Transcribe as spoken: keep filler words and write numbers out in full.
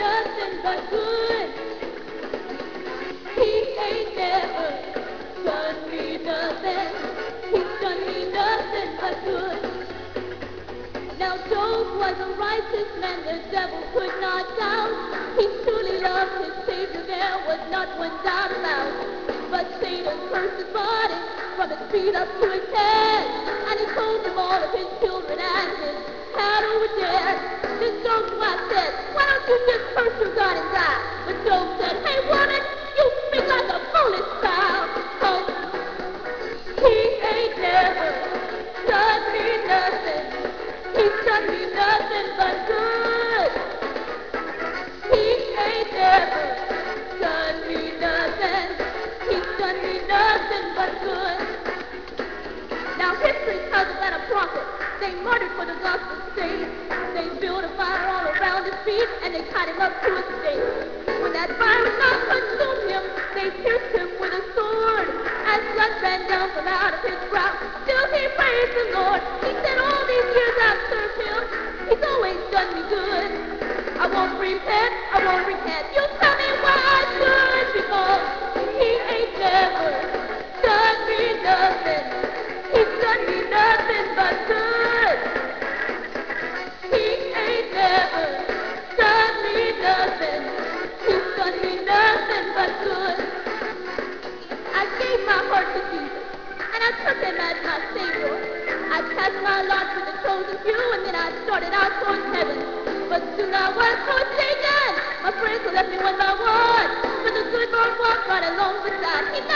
nothing but good. He ain't never done me nothing. He's done me nothing but good. Now Job was a righteous man, the devil could not doubt. He truly loved his Savior, there was not one doubt about. But Satan cursed his body from his feet up to his head, and he told him all of his children and his cattle were dead. Then Job's wife said, why don't you just curse your God and die? But Job said, hey woman, you speak like a foolish child. Oh, he ain't never done me nothing. He's done me nothing but good. He ain't never done me nothing. He's done me nothing but good. Now history tells us that a prophet, they murdered for the gospel's sake. They built a fire all around his feet and they tied him up to a stake. When that fire was not consumed him, they pierced him with a sword, and blood ran down from out of his brow. Still he praised the Lord. He said, all these years I've served him, he's always done me good. I won't repent, I won't recant. You tell me why I should, because he ain't never done me nothing. He's done me nothing but good. He ain't never done me nothing. He's done me nothing but good. I gave my heart to Jesus, and I took him as my Savior. I cast my lot with the chosen few, and then I started out towards heaven. But soon I was forsaken. My friends left me one by one, but the good Lord walked right along beside. He